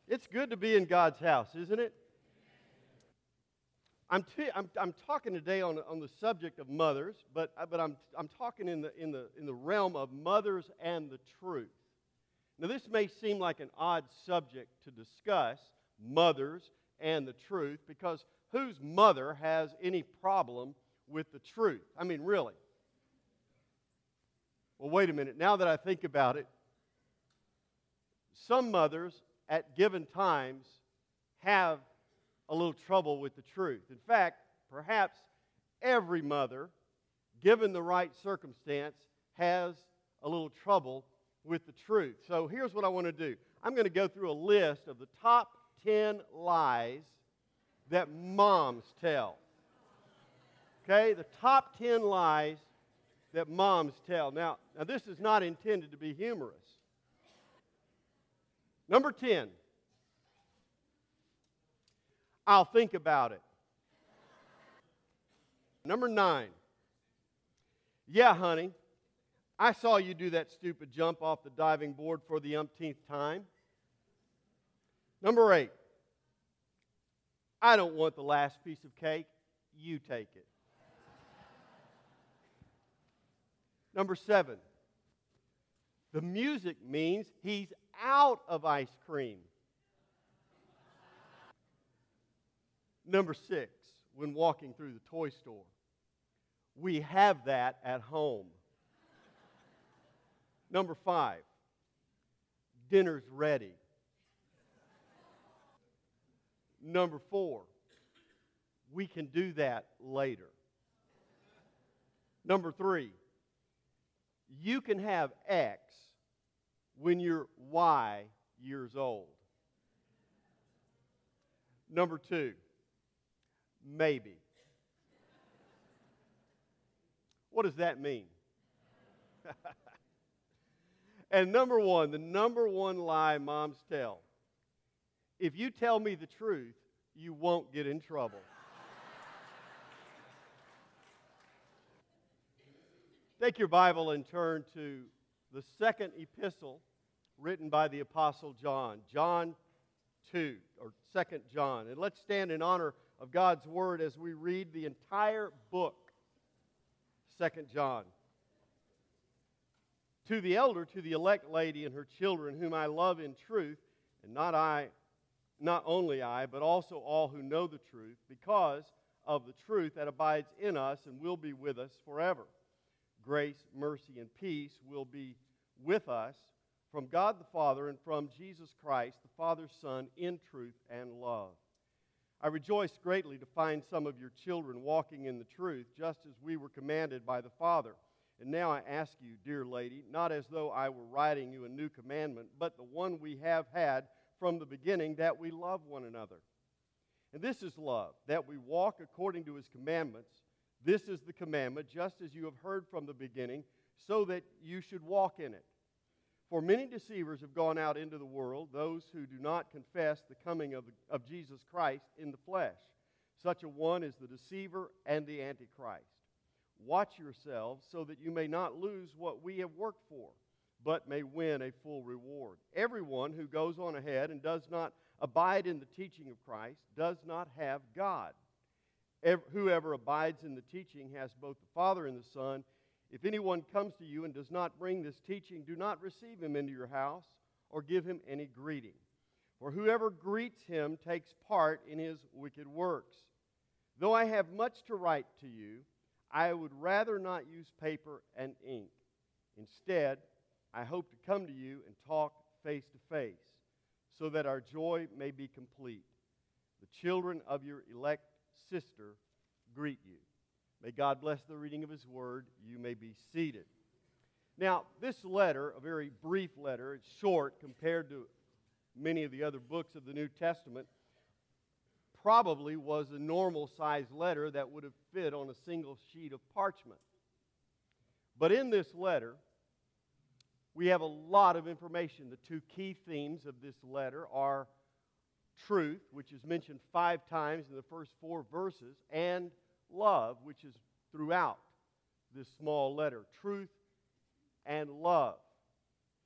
It's good to be in God's house, isn't it? I'm talking today on the subject of mothers, but I'm talking in the realm of mothers and the truth. Now, this may seem like an odd subject to discuss, mothers and the truth, because whose mother has any problem with the truth? I mean, really. Well, wait a minute. Now that I think about it, some mothers at given times have a little trouble with the truth. In fact, perhaps every mother, given the right circumstance, has a little trouble with the truth. So here's what I want to do. I'm going to go through a list of the top 10 lies that moms tell. Okay, the top 10 lies that moms tell. Now this is not intended to be humorous. Number 10, I'll think about it. Number 9, yeah, honey, I saw you do that stupid jump off the diving board for the umpteenth time. Number 8, I don't want the last piece of cake, you take it. Number 7, the music means he's out of ice cream. Number 6, when walking through the toy store, we have that at home. Number 5, dinner's ready. Number 4, we can do that later. Number 3, you can have X when you're Y years old. Number 2, maybe. What does that mean? And number 1, the number 1 lie moms tell. If you tell me the truth, you won't get in trouble. Take your Bible and turn to the second epistle written by the Apostle John, John 2, or 2 John. And let's stand in honor of God's Word as we read the entire book, 2 John. To the elder, to the elect lady and her children, whom I love in truth, and not only I, but also all who know the truth, because of the truth that abides in us and will be with us forever. Grace, mercy, and peace will be with us from God the Father and from Jesus Christ, the Father's Son, in truth and love. I rejoice greatly to find some of your children walking in the truth, just as we were commanded by the Father. And now I ask you, dear lady, not as though I were writing you a new commandment, but the one we have had from the beginning, that we love one another. And this is love, that we walk according to His commandments. This is the commandment, just as you have heard from the beginning, so that you should walk in it. For many deceivers have gone out into the world, those who do not confess the coming of Jesus Christ in the flesh. Such a one is the deceiver and the Antichrist. Watch yourselves so that you may not lose what we have worked for, but may win a full reward. Everyone who goes on ahead and does not abide in the teaching of Christ does not have God. Whoever abides in the teaching has both the Father and the Son. If anyone comes to you and does not bring this teaching, do not receive him into your house or give him any greeting. For whoever greets him takes part in his wicked works. Though I have much to write to you, I would rather not use paper and ink. Instead, I hope to come to you and talk face to face, so that our joy may be complete. The children of your elect sister greet you. May God bless the reading of His Word. You may be seated. Now, this letter, a very brief letter, it's short compared to many of the other books of the New Testament, probably was a normal-sized letter that would have fit on a single sheet of parchment. But in this letter, we have a lot of information. The two key themes of this letter are truth, which is mentioned 5 times in the first 4 verses, and love, which is throughout this small letter. Truth and love. The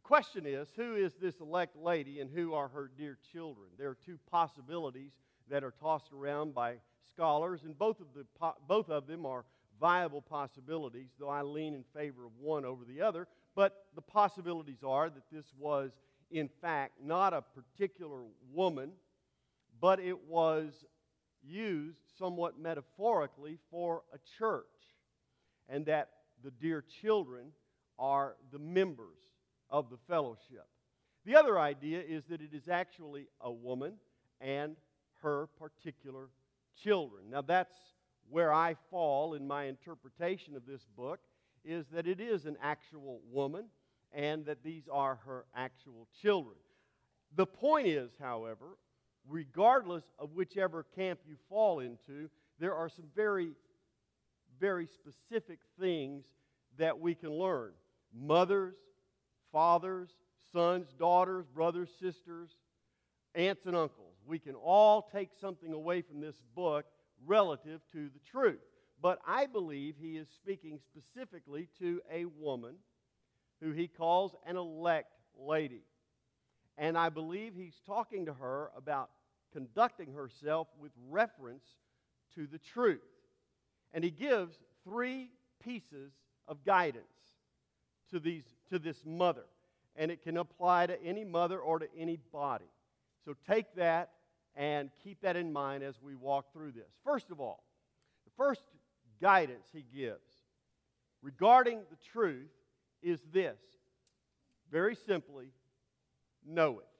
question is, who is this elect lady and who are her dear children? There are two possibilities that are tossed around by scholars, and both of them are viable possibilities, though I lean in favor of one over the other. But the possibilities are that this was, in fact, not a particular woman, but it was used somewhat metaphorically for a church, and that the dear children are the members of the fellowship. The other idea is that it is actually a woman and her particular children. Now that's where I fall in my interpretation of this book, is that it is an actual woman and that these are her actual children. The point is, however, regardless of whichever camp you fall into, there are some very, very specific things that we can learn. Mothers, fathers, sons, daughters, brothers, sisters, aunts and uncles. We can all take something away from this book relative to the truth. But I believe he is speaking specifically to a woman who he calls an elect lady. And I believe he's talking to her about conducting herself with reference to the truth. And he gives 3 pieces of guidance to this mother. And it can apply to any mother or to any body. So take that and keep that in mind as we walk through this. First of all, the first guidance he gives regarding the truth is this. Very simply, know it.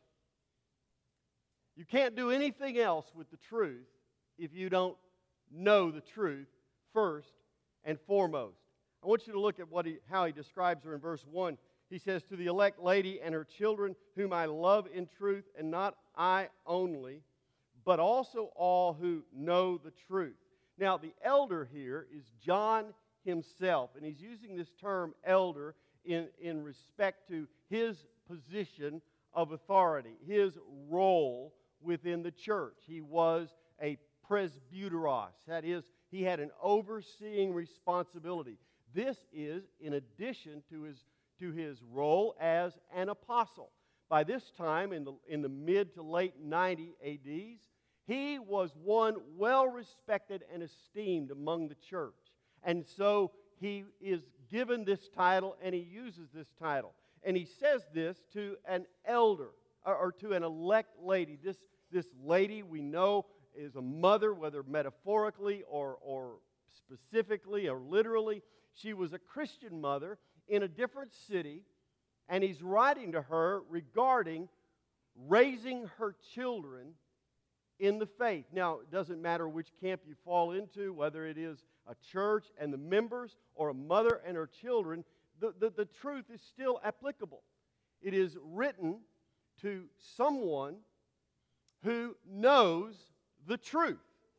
You can't do anything else with the truth if you don't know the truth first and foremost. I want you to look at how he describes her in verse 1. He says, "To the elect lady and her children, whom I love in truth, and not I only, but also all who know the truth." Now, the elder here is John himself, and he's using this term elder in respect to his position of authority, his role within the church. He was a presbyteros. That is, he had an overseeing responsibility. This is in addition to his role as an apostle. By this time, in the mid to late 90 ADs, he was one well respected and esteemed among the church. And so he is given this title, and he uses this title. And he says this to an elder, or to an elect lady. This lady we know is a mother, whether metaphorically or specifically or literally. She was a Christian mother in a different city, and he's writing to her regarding raising her children in the faith. Now, it doesn't matter which camp you fall into, whether it is a church and the members or a mother and her children, the truth is still applicable. It is written to someone who knows the truth.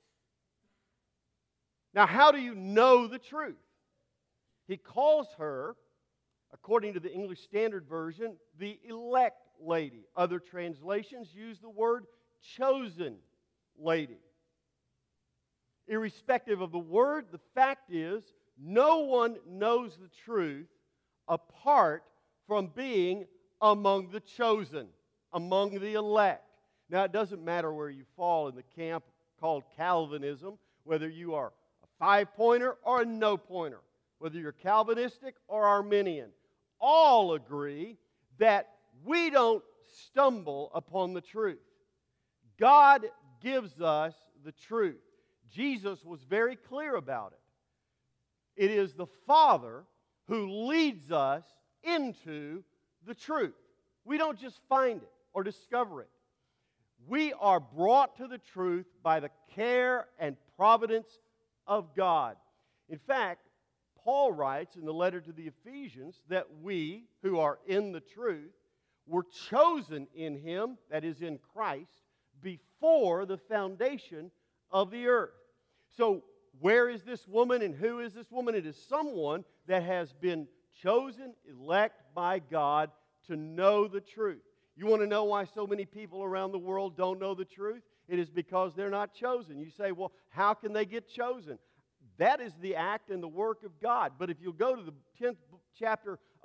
Now, how do you know the truth? He calls her, according to the English Standard Version, the elect lady. Other translations use the word chosen lady. Irrespective of the word, the fact is, no one knows the truth apart from being among the chosen, among the elect. Now, it doesn't matter where you fall in the camp called Calvinism, whether you are a 5-pointer or a no-pointer, whether you're Calvinistic or Arminian. All agree that we don't stumble upon the truth. God gives us the truth. Jesus was very clear about it. It is the Father who leads us into the truth. We don't just find it or discover it. We are brought to the truth by the care and providence of God. In fact, Paul writes in the letter to the Ephesians that we, who are in the truth, were chosen in Him, that is in Christ, before the foundation of the earth. So, where is this woman and who is this woman? It is someone that has been chosen, elect by God to know the truth. You want to know why so many people around the world don't know the truth? It is because they're not chosen. You say, well, how can they get chosen? That is the act and the work of God. But if you'll go to the 10th chapter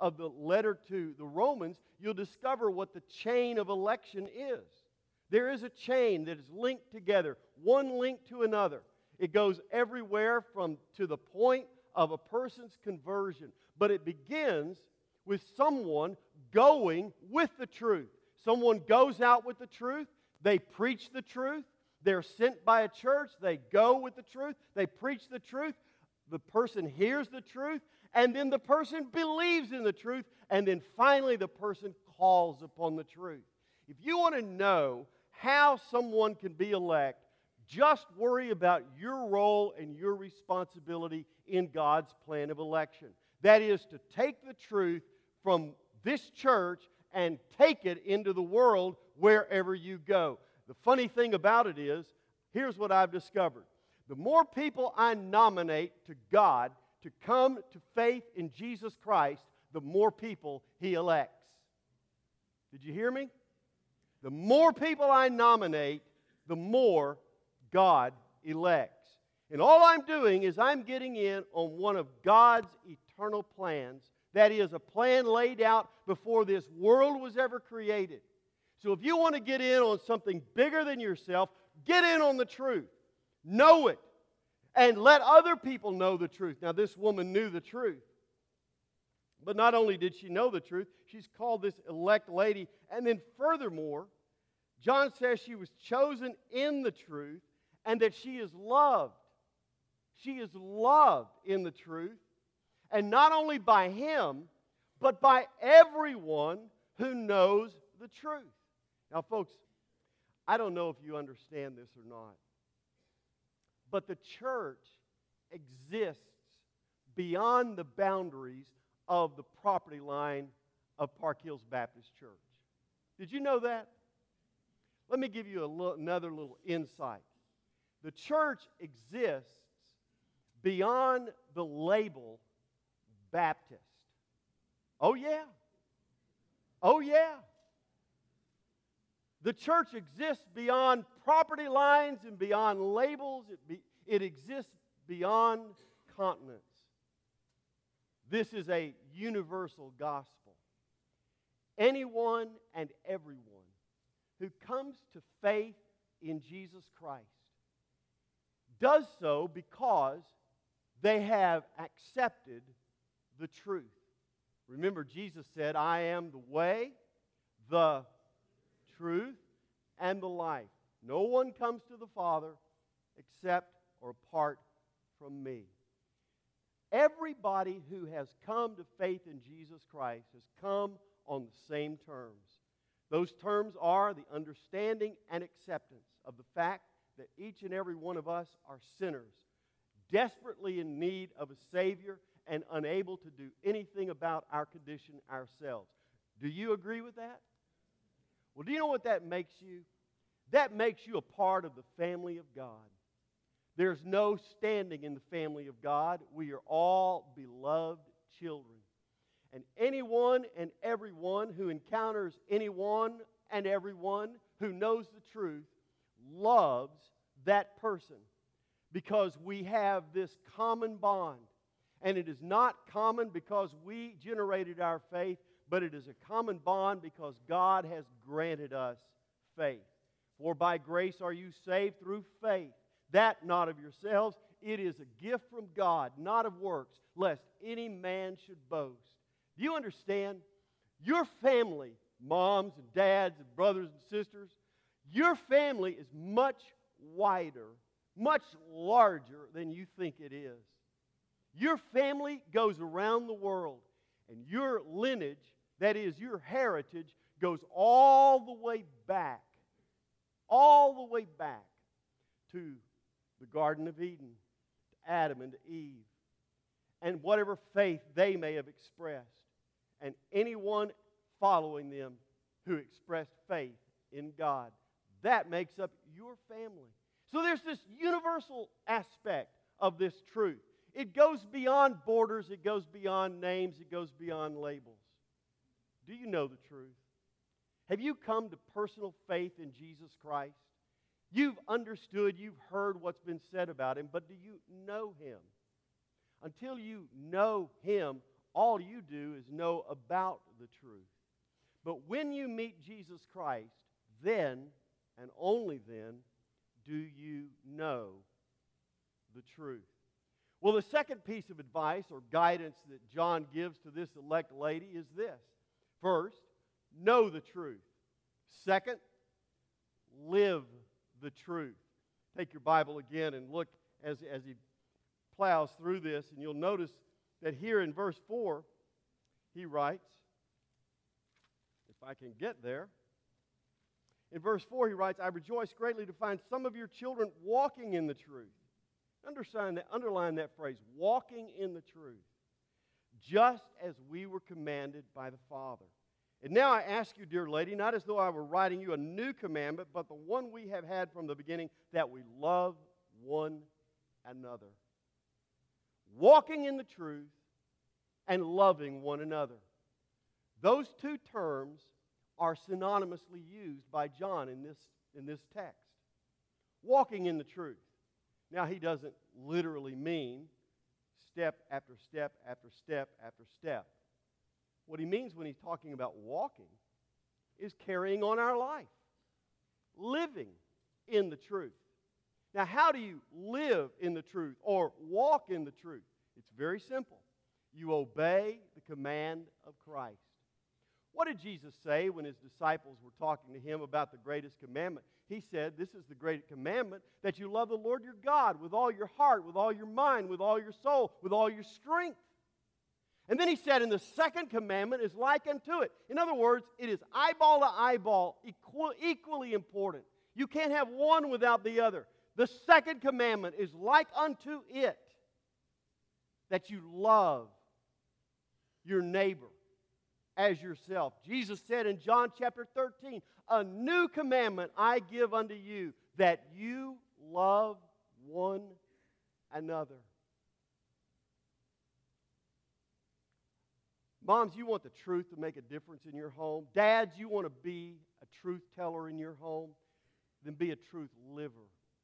of the letter to the Romans, you'll discover what the chain of election is. There is a chain that is linked together, one link to another. It goes everywhere to the point of a person's conversion. But it begins with someone going with the truth. Someone goes out with the truth. They preach the truth. They're sent by a church. They go with the truth. They preach the truth. The person hears the truth. And then the person believes in the truth. And then finally the person calls upon the truth. If you want to know how someone can be elect, just worry about your role and your responsibility in God's plan of election. That is to take the truth from this church and take it into the world wherever you go. The funny thing about it is, here's what I've discovered. The more people I nominate to God to come to faith in Jesus Christ, the more people He elects. Did you hear me? The more people I nominate, the more God elects. And all I'm doing is I'm getting in on one of God's eternal plans. That is a plan laid out before this world was ever created. So if you want to get in on something bigger than yourself, get in on the truth. Know it. And let other people know the truth. Now, this woman knew the truth. But not only did she know the truth, she's called this elect lady. And then furthermore, John says she was chosen in the truth and that she is loved. She is loved in the truth. And not only by Him, but by everyone who knows the truth. Now, folks, I don't know if you understand this or not, but the church exists beyond the boundaries of the property line of Park Hills Baptist Church. Did you know that? Let me give you another little insight. The church exists beyond the label Baptist. Oh, yeah. Oh, yeah. The church exists beyond property lines and beyond labels. It exists beyond continents. This is a universal gospel. Anyone and everyone who comes to faith in Jesus Christ does so because they have accepted the truth. Remember, Jesus said, I am the way, the truth, and the life. No one comes to the Father except or apart from me. Everybody who has come to faith in Jesus Christ has come on the same terms. Those terms are the understanding and acceptance of the fact that each and every one of us are sinners, desperately in need of a Savior and unable to do anything about our condition ourselves. Do you agree with that? Well, do you know what that makes you? That makes you a part of the family of God. There's no standing in the family of God. We are all beloved children. And anyone and everyone who encounters anyone and everyone who knows the truth loves that person because we have this common bond. And it is not common because we generated our faith, but it is a common bond because God has granted us faith. For by grace are you saved through faith, that not of yourselves. It is a gift from God, not of works, lest any man should boast. Do you understand? Your family, moms and dads and brothers and sisters, your family is much wider, much larger than you think it is. Your family goes around the world, and your lineage, that is, your heritage, goes all the way back to the Garden of Eden, to Adam and to Eve, and whatever faith they may have expressed, and anyone following them who expressed faith in God. That makes up your family. So there's this universal aspect of this truth. It goes beyond borders, it goes beyond names, it goes beyond labels. Do you know the truth? Have you come to personal faith in Jesus Christ? You've understood, you've heard what's been said about Him, but do you know Him? Until you know Him, all you do is know about the truth. But when you meet Jesus Christ, then, and only then, do you know the truth. Well, the second piece of advice or guidance that John gives to this elect lady is this. First, know the truth. Second, live the truth. Take your Bible again and look as he plows through this, and you'll notice that here in verse 4, he writes, if I can get there, in verse 4 he writes, I rejoice greatly to find some of your children walking in the truth. Underline that phrase, walking in the truth, just as we were commanded by the Father. And now I ask you, dear lady, not as though I were writing you a new commandment, but the one we have had from the beginning, that we love one another. Walking in the truth and loving one another. Those two terms are synonymously used by John in this text. Walking in the truth. Now, he doesn't literally mean step after step after step after step. What he means when he's talking about walking is carrying on our life, living in the truth. Now, how do you live in the truth or walk in the truth? It's very simple. You obey the command of Christ. What did Jesus say when his disciples were talking to him about the greatest commandment? He said, this is the great commandment, that you love the Lord your God with all your heart, with all your mind, with all your soul, with all your strength. And then he said, and the second commandment is like unto it. In other words, it is eyeball to eyeball, equally important. You can't have one without the other. The second commandment is like unto it, that you love your neighbor as yourself. Jesus said in John chapter 13, a new commandment I give unto you, that you love one another. Moms, you want the truth to make a difference in your home. Dads, you want to be a truth teller in your home. Then be a truth liver.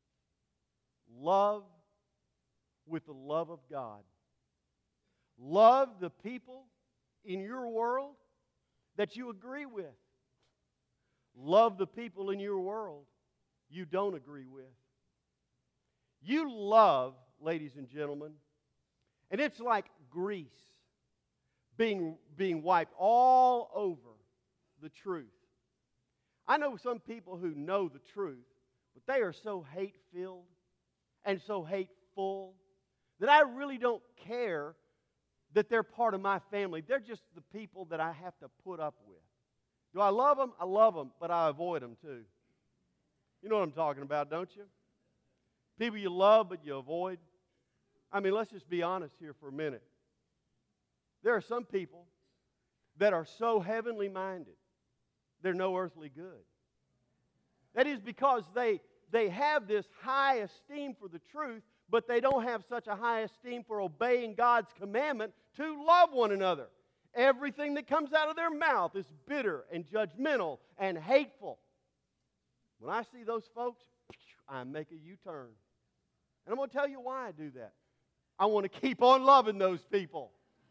Love with the love of God. Love the people in your world that you agree with. Love the people in your world you don't agree with. You love, ladies and gentlemen, and it's like grease being wiped all over the truth. I know some people who know the truth, but they are so hate-filled and so hateful that I really don't care that they're part of my family. They're just the people that I have to put up with. Do I love them? I love them, but I avoid them too. You know what I'm talking about, don't you? People you love, but you avoid. I mean, let's just be honest here for a minute. There are some people that are so heavenly minded, they're no earthly good. That is because they have this high esteem for the truth, but they don't have such a high esteem for obeying God's commandment to love one another. Everything that comes out of their mouth is bitter and judgmental and hateful. When I see those folks, I make a U-turn. And I'm going to tell you why I do that. I want to keep on loving those people.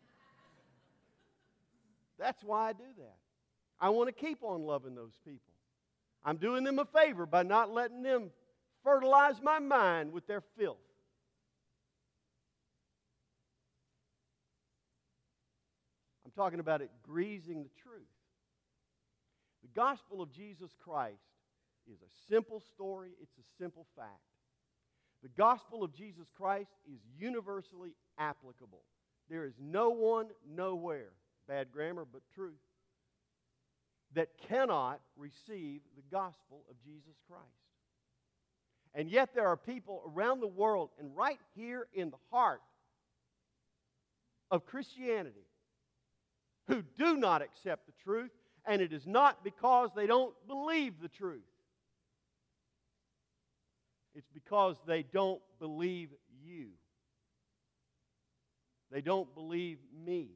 That's why I do that. I want to keep on loving those people. I'm doing them a favor by not letting them fertilize my mind with their filth. I'm talking about it greasing the truth. The gospel of Jesus Christ is a simple story. It's a simple fact. The gospel of Jesus Christ is universally applicable. There is no one, nowhere, bad grammar but truth, that cannot receive the gospel of Jesus Christ. And yet there are people around the world and right here in the heart of Christianity who do not accept the truth, and it is not because they don't believe the truth. It's because they don't believe you. They don't believe me.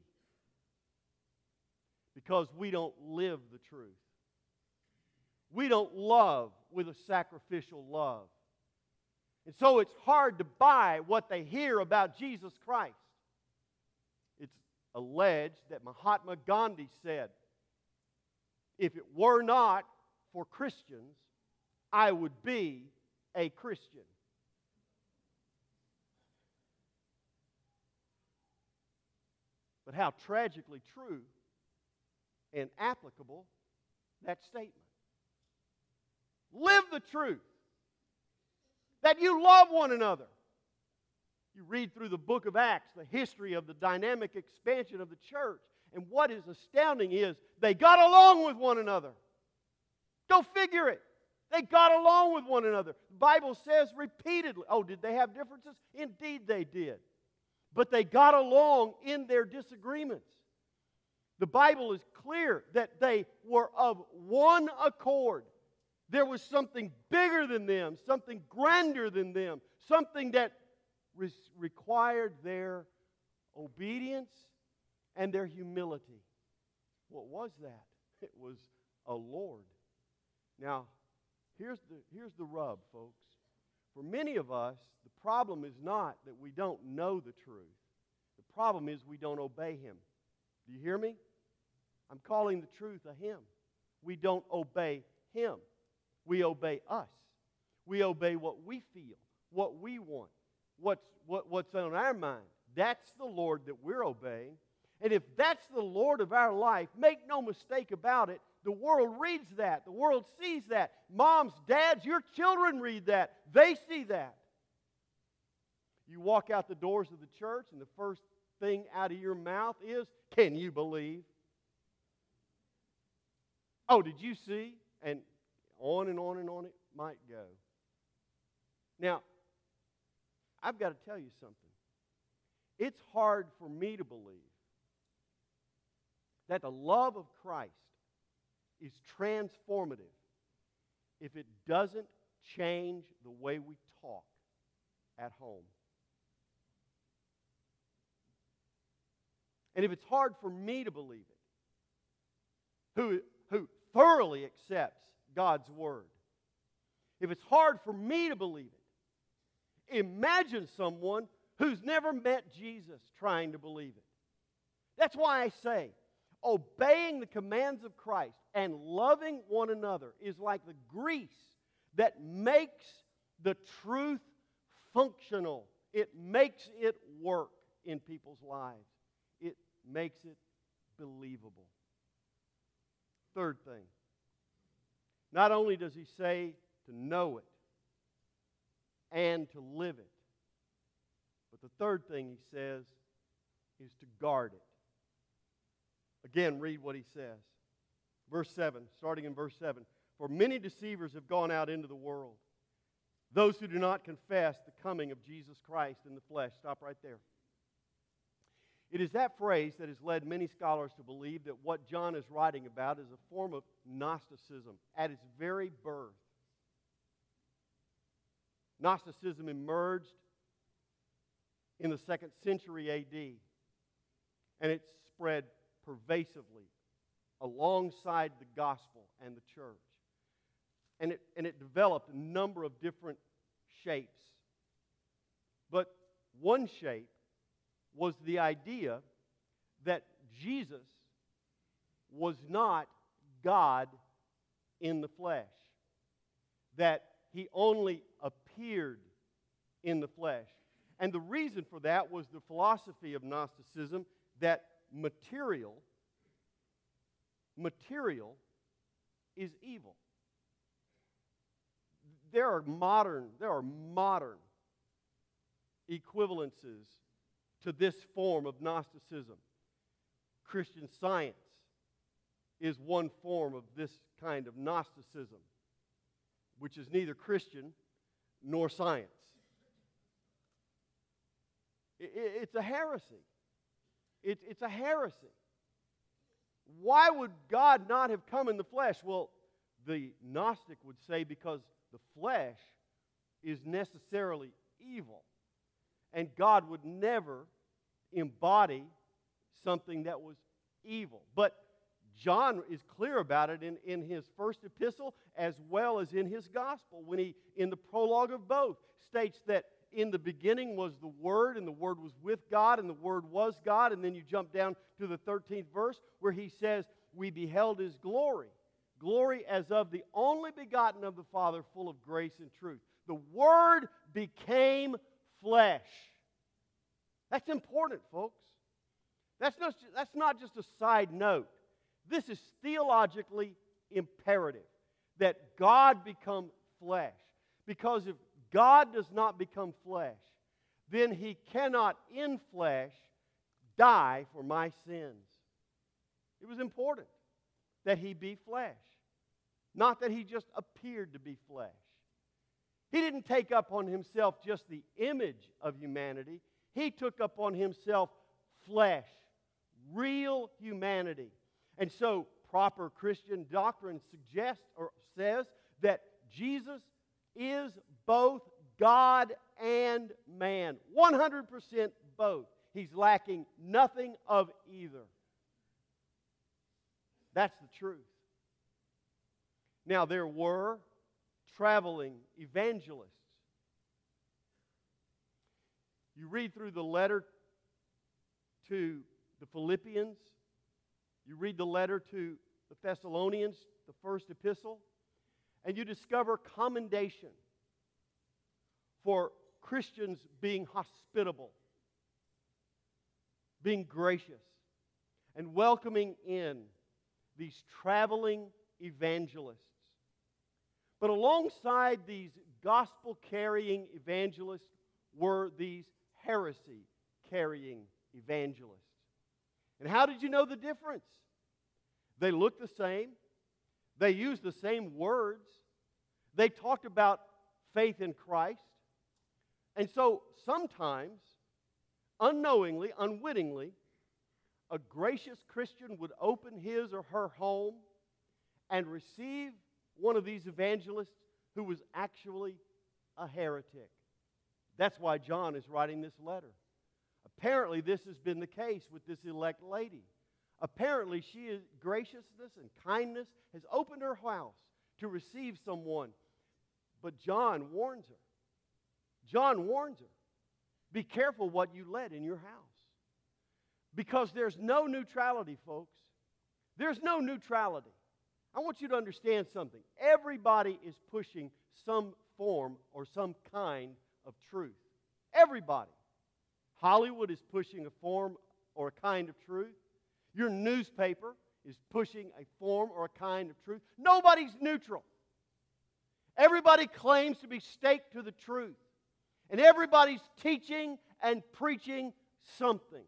Because we don't live the truth. We don't love with a sacrificial love. And so it's hard to buy what they hear about Jesus Christ. alleged that Mahatma Gandhi said, "If it were not for Christians, I would be a Christian." But how tragically true and applicable that statement. Live the truth that you love one another. You read through the book of Acts, the history of the dynamic expansion of the church, and what is astounding is they got along with one another. Go figure it. They got along with one another. The Bible says repeatedly, oh, did they have differences? Indeed they did. But they got along in their disagreements. The Bible is clear that they were of one accord. There was something bigger than them, something grander than them, something that required their obedience and their humility. What was that? It was a Lord. Now, here's the rub, folks. For many of us, the problem is not that we don't know the truth. The problem is we don't obey Him. Do you hear me? I'm calling the truth a Him. We don't obey Him. We obey us. We obey what we feel, what we want, what's on our mind. That's the Lord that we're obeying. And if that's the Lord of our life, make no mistake about it, the world reads that. The world sees that. Moms, dads, your children read that. They see that. You walk out the doors of the church and the first thing out of your mouth is, "Can you believe?" "Oh, did you see?" And on and on and on it might go. Now, I've got to tell you something. It's hard for me to believe that the love of Christ is transformative if it doesn't change the way we talk at home. And if it's hard for me to believe it, who thoroughly accepts God's Word, if it's hard for me to believe it, imagine someone who's never met Jesus trying to believe it. That's why I say, obeying the commands of Christ and loving one another is like the grease that makes the truth functional. It makes it work in people's lives. It makes it believable. Third thing, not only does he say to know it and to live it, but the third thing he says is to guard it. Again, read what he says. Verse 7, starting in verse 7. "For many deceivers have gone out into the world, those who do not confess the coming of Jesus Christ in the flesh." Stop right there. It is that phrase that has led many scholars to believe that what John is writing about is a form of Gnosticism at its very birth. Gnosticism emerged in the 2nd century A.D., and it spread pervasively alongside the gospel and the church. And it developed a number of different shapes. But one shape was the idea that Jesus was not God in the flesh, that He only appeared in the flesh. And the reason for that was the philosophy of Gnosticism that material is evil. There are modern equivalences to this form of Gnosticism. Christian Science is one form of this kind of Gnosticism, which is neither Christian nor science. It's a heresy. It's a heresy. Why would God not have come in the flesh? Well, the Gnostic would say because the flesh is necessarily evil. And God would never embody something that was evil. But John is clear about it in his first epistle as well as in his gospel when he, in the prologue of both, states that in the beginning was the Word, and the Word was with God, and the Word was God. And then you jump down to the 13th verse where he says, we beheld His glory. Glory as of the only begotten of the Father, full of grace and truth. The Word became flesh. That's important, folks. That's not just a side note. This is theologically imperative that God become flesh. Because if God does not become flesh, then He cannot in flesh die for my sins. It was important that He be flesh, not that He just appeared to be flesh. He didn't take up on Himself just the image of humanity. He took up on Himself flesh, real humanity. And so proper Christian doctrine suggests or says that Jesus is both God and man. 100% both. He's lacking nothing of either. That's the truth. Now, there were traveling evangelists. You read through the letter to the Philippians, you read the letter to the Thessalonians, the first epistle, and you discover commendation for Christians being hospitable, being gracious, and welcoming in these traveling evangelists. But alongside these gospel-carrying evangelists were these heresy-carrying evangelists. And how did you know the difference? They looked the same. They used the same words. They talked about faith in Christ. And so sometimes, unknowingly, unwittingly, a gracious Christian would open his or her home and receive one of these evangelists who was actually a heretic. That's why John is writing this letter. Apparently, this has been the case with this elect lady. Apparently, graciousness and kindness has opened her house to receive someone. But John warns her. John warns her. Be careful what you let in your house. Because there's no neutrality, folks. There's no neutrality. I want you to understand something. Everybody is pushing some form or some kind of truth. Everybody. Hollywood is pushing a form or a kind of truth. Your newspaper is pushing a form or a kind of truth. Nobody's neutral. Everybody claims to be staked to the truth. And everybody's teaching and preaching something.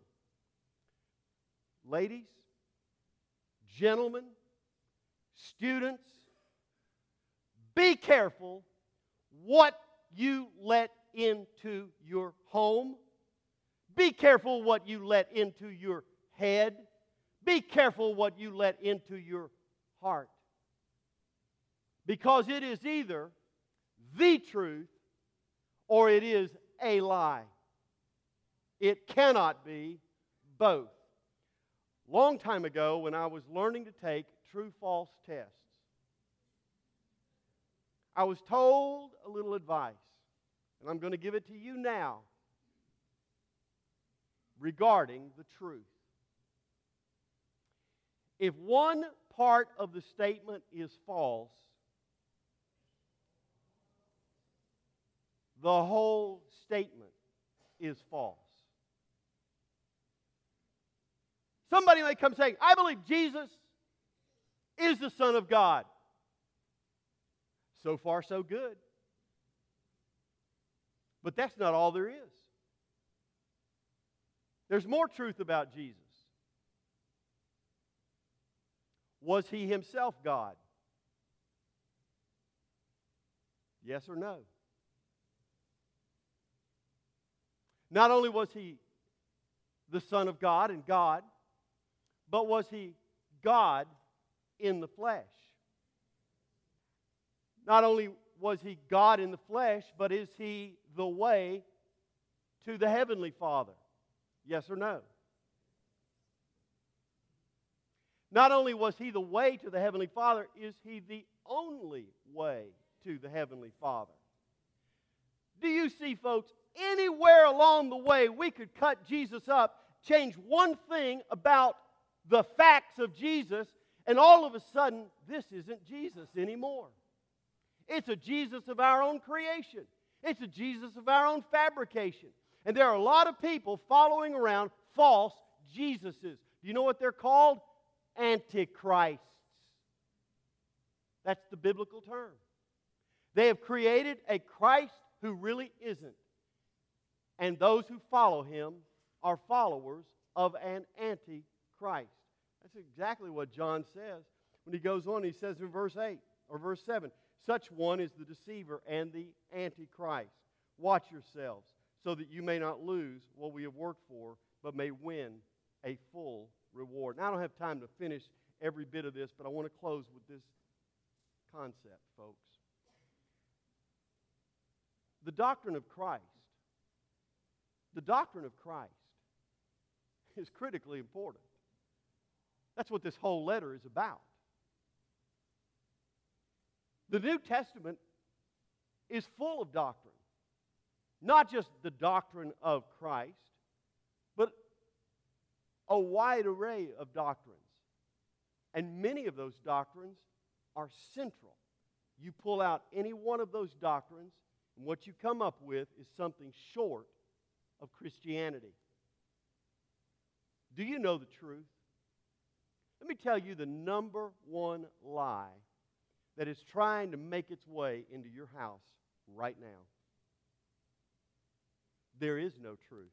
Ladies, gentlemen, students, be careful what you let into your home. Be careful what you let into your head. Be careful what you let into your heart. Because it is either the truth or it is a lie. It cannot be both. Long time ago, when I was learning to take true-false tests, I was told a little advice, and I'm going to give it to you now regarding the truth. If one part of the statement is false, the whole statement is false. Somebody may come saying, I believe Jesus is the Son of God. So far, so good. But that's not all there is. There's more truth about Jesus. Was He Himself God? Yes or no? Not only was He the Son of God and God, but was He God in the flesh? Not only was He God in the flesh, but is He the way to the Heavenly Father? Yes or no? Not only was He the way to the Heavenly Father, is He the only way to the Heavenly Father? Do you see, folks, anywhere along the way we could cut Jesus up, change one thing about the facts of Jesus, and all of a sudden, this isn't Jesus anymore. It's a Jesus of our own creation. It's a Jesus of our own fabrication. And there are a lot of people following around false Jesuses. Do you know what they're called? Antichrists. That's the biblical term. They have created a Christ who really isn't. And those who follow him are followers of an antichrist. That's exactly what John says when he goes on. He says in verse 8 or verse 7, such one is the deceiver and the antichrist. Watch yourselves so that you may not lose what we have worked for, but may win a full reward. Now, I don't have time to finish every bit of this, but I want to close with this concept, folks. The doctrine of Christ is critically important. That's what this whole letter is about. The New Testament is full of doctrine. Not just the doctrine of Christ, but a wide array of doctrines. And many of those doctrines are central. You pull out any one of those doctrines, and what you come up with is something short of Christianity. Do you know the truth? Let me tell you the number one lie that is trying to make its way into your house right now. There is no truth.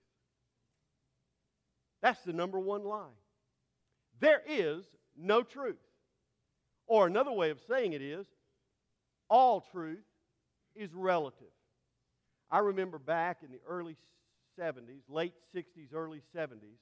That's the number one lie. There is no truth. Or another way of saying it is, all truth is relative. I remember back in the early 70s, late 60s, early 70s,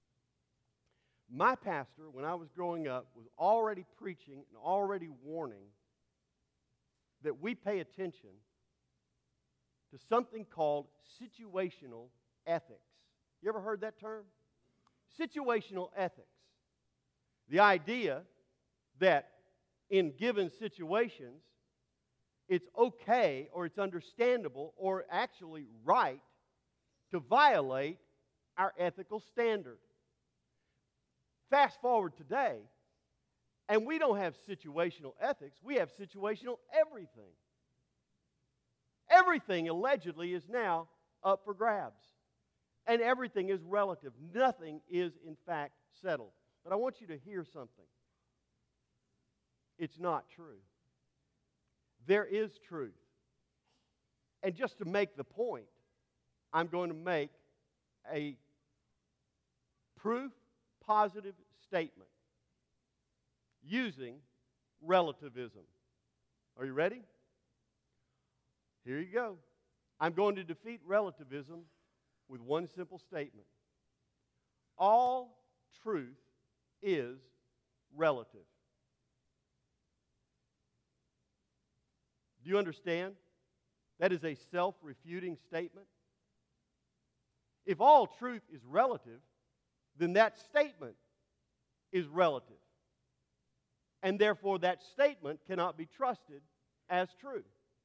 my pastor, when I was growing up, was already preaching and already warning that we pay attention to something called situational ethics. You ever heard that term? Situational ethics. The idea that in given situations, it's okay or it's understandable or actually right to violate our ethical standard. Fast forward today, and we don't have situational ethics, we have situational everything. Everything allegedly is now up for grabs. And everything is relative. Nothing is, in fact, settled. But I want you to hear something. It's not true. There is truth. And just to make the point, I'm going to make a proof positive statement using relativism. Are you ready? Here you go. I'm going to defeat relativism with one simple statement. All truth is relative. Do you understand? That is a self-refuting statement. If all truth is relative, then that statement is relative. And therefore that statement cannot be trusted as true.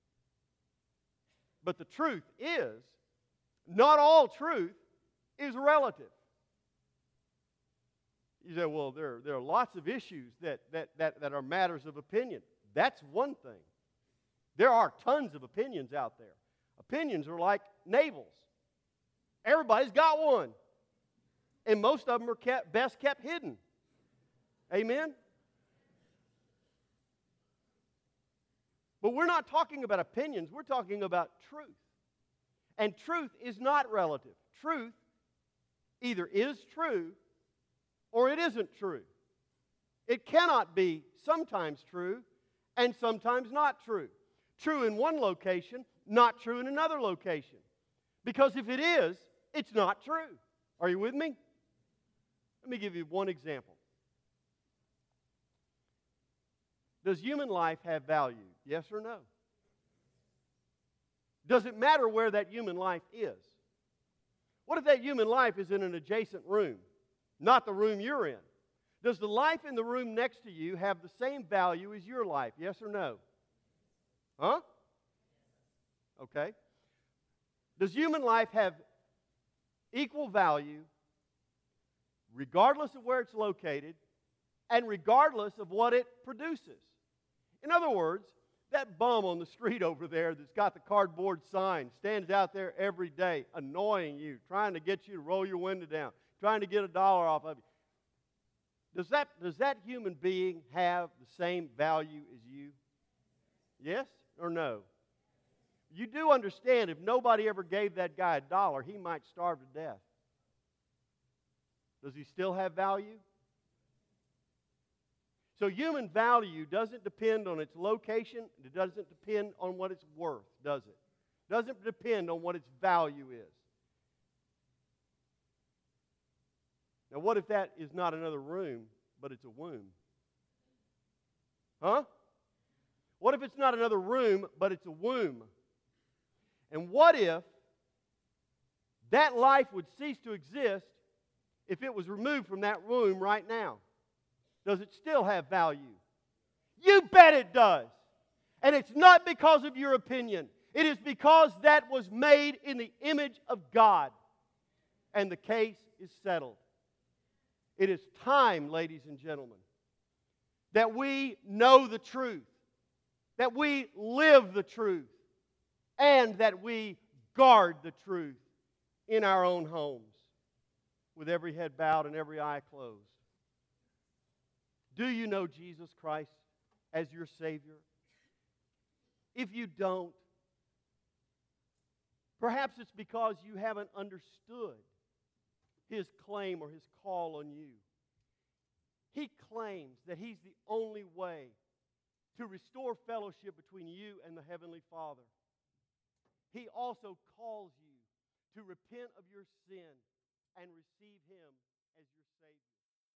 But the truth is, not all truth is relative. You say, well, there are lots of issues that are matters of opinion. That's one thing. There are tons of opinions out there. Opinions are like navels. Everybody's got one. And most of them are best kept hidden. Amen? But we're not talking about opinions. We're talking about truth. And truth is not relative. Truth either is true or it isn't true. It cannot be sometimes true and sometimes not true. True in one location, not true in another location. Because if it is, it's not true. Are you with me? Let me give you one example. Does human life have value? Yes or no? Does it matter where that human life is? What if that human life is in an adjacent room, not the room you're in? Does the life in the room next to you have the same value as your life? Yes or no? Huh? Okay. Does human life have equal value regardless of where it's located and regardless of what it produces? In other words, that bum on the street over there that's got the cardboard sign stands out there every day annoying you, trying to get you to roll your window down, trying to get $1 off of you. Does that human being have the same value as you? Yes or no? You do understand if nobody ever gave that guy $1, he might starve to death. Does he still have value? So human value doesn't depend on its location. It doesn't depend on what it's worth, does it? It doesn't depend on what its value is. Now, what if that is not another room, but it's a womb? Huh? What if it's not another room, but it's a womb? And what if that life would cease to exist if it was removed from that womb right now? Does it still have value? You bet it does. And it's not because of your opinion. It is because that was made in the image of God. And the case is settled. It is time, ladies and gentlemen, that we know the truth, that we live the truth, and that we guard the truth in our own homes with every head bowed and every eye closed. Do you know Jesus Christ as your Savior? If you don't, perhaps it's because you haven't understood His claim or His call on you. He claims that He's the only way to restore fellowship between you and the Heavenly Father. He also calls you to repent of your sin and receive Him as your